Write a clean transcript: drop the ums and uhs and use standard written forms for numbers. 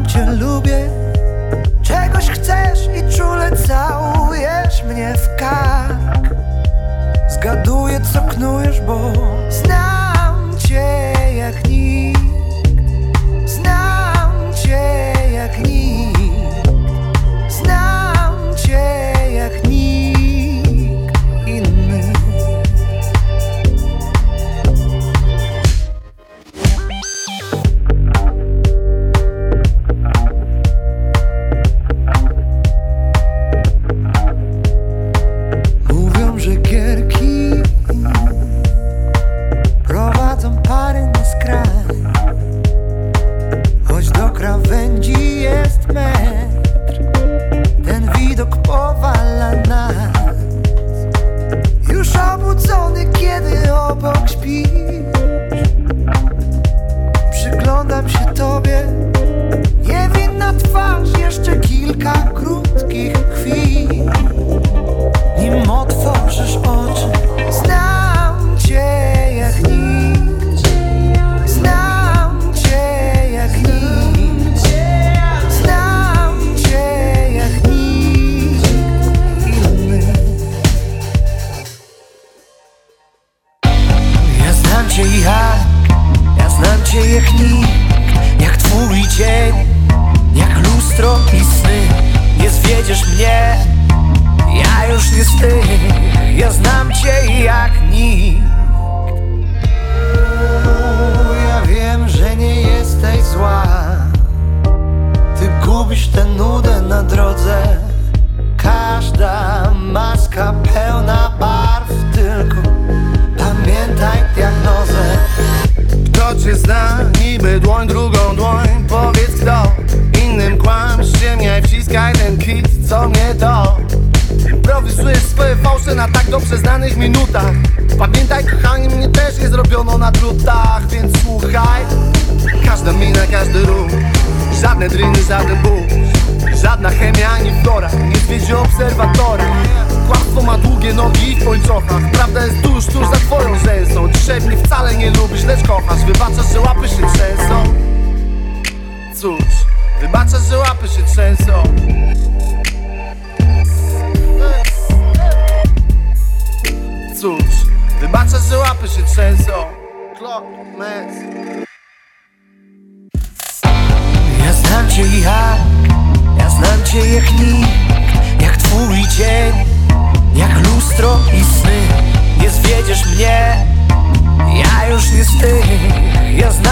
cię lubię. Czegoś chcesz i czule całujesz mnie w kark. Zgaduję, co knujesz, bo znam cię jak nikt. Znam cię jak nikt. Znam cię jak nikt inny. Mówią, że gierki prowadzą pary na skraj, choć do krawędzi jest metr. Ten widok powala nas. Już obudzony, kiedy obok śpisz, przyglądam się tobie. Niewinna twarz, jeszcze kilka krótkich chwil, nim otworzysz oczy. Znam cię jak nikt. Znam cię jak nikt. Znam cię jak nikt inny. Ja znam cię ja znam cię jak nikt. Jak twój dzień, jak lustro i sny. Nie zwiedziesz mnie, ja już nie z tych. Ja znam cię jak nikt. Ja wiem, że nie jesteś zła. Ty gubisz tę nudę na drodze. Każda maska pełna barw, tylko pamiętaj diagnozę. Kto cię zna, niby dłoń, drugą dłoń. Powiedz kto, innym kłam. Ściemniaj, wciskaj ten kit, co mnie to. Improwizujesz swoje fałsze na tak dobrze znanych minutach. Pamiętaj, kochanie, mnie też nie zrobiono na drutach. Więc słuchaj, każda mina, każdy ruch. Żadne dryny, żaden ból. Żadna chemia ani flora, nie zwiedzi obserwatora. Kłamstwo ma długie nogi w pończochach. Prawda jest tuż za twoją rzęsą. Dzisiaj mnie wcale nie lubisz, lecz kochasz. Wybaczasz, że łapy się trzęsą. Cóż, wybaczasz, że łapy się trzęsą. Cóż, wybaczasz, że łapy się trzęsą. Clock, mess. Ja znam cię ja znam cię jak nikt. Jak twój dzień, jak lustro i sny. Nie zwiedziesz mnie, ja już nie z tych. Ja znam